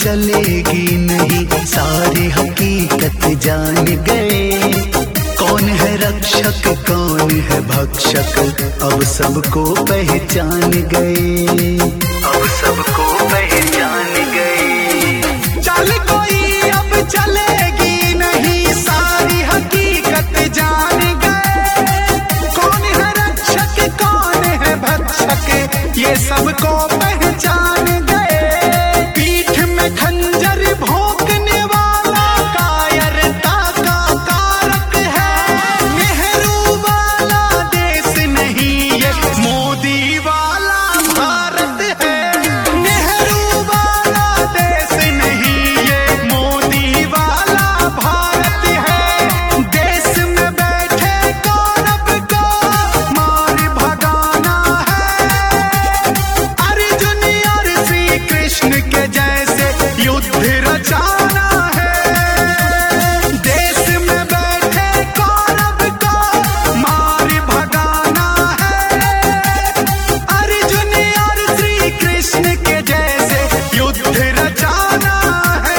चलेगी नहीं, सारी हकीकत जान गए। कौन है रक्षक कौन है भक्षक, अब सबको पहचान गए, अब सबको पहचान गए। चल कोई अब चलेगी नहीं, सारी हकीकत जान गए। कौन है रक्षक कौन है भक्षक, ये सबको पहचान गए। पीठ में खंजर भोंकने वाला कायरता का कारक है। नेहरू वाला देश नहीं ये मोदी वाला भारत है। नेहरू वाला देश नहीं ये मोदी वाला भारत है। देश में बैठे गौरव को मार भगाना है। अर्जुन और श्री कृष्ण के जैसे युद्ध रचाना है। देश में बैठे गौरव को मार भगाना है। अर्जुन और श्री कृष्ण के जैसे युद्ध रचाना है।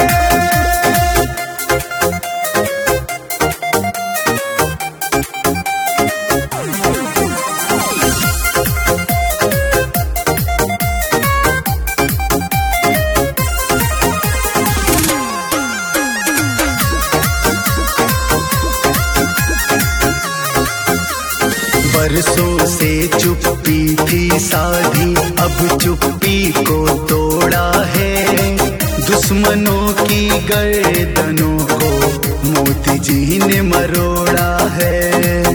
बरसों से चुप्पी थी साधी, अब चुप्पी को तोड़ा है। दुश्मनों की गर्दनों को मोदी जी ने मरोड़ा है।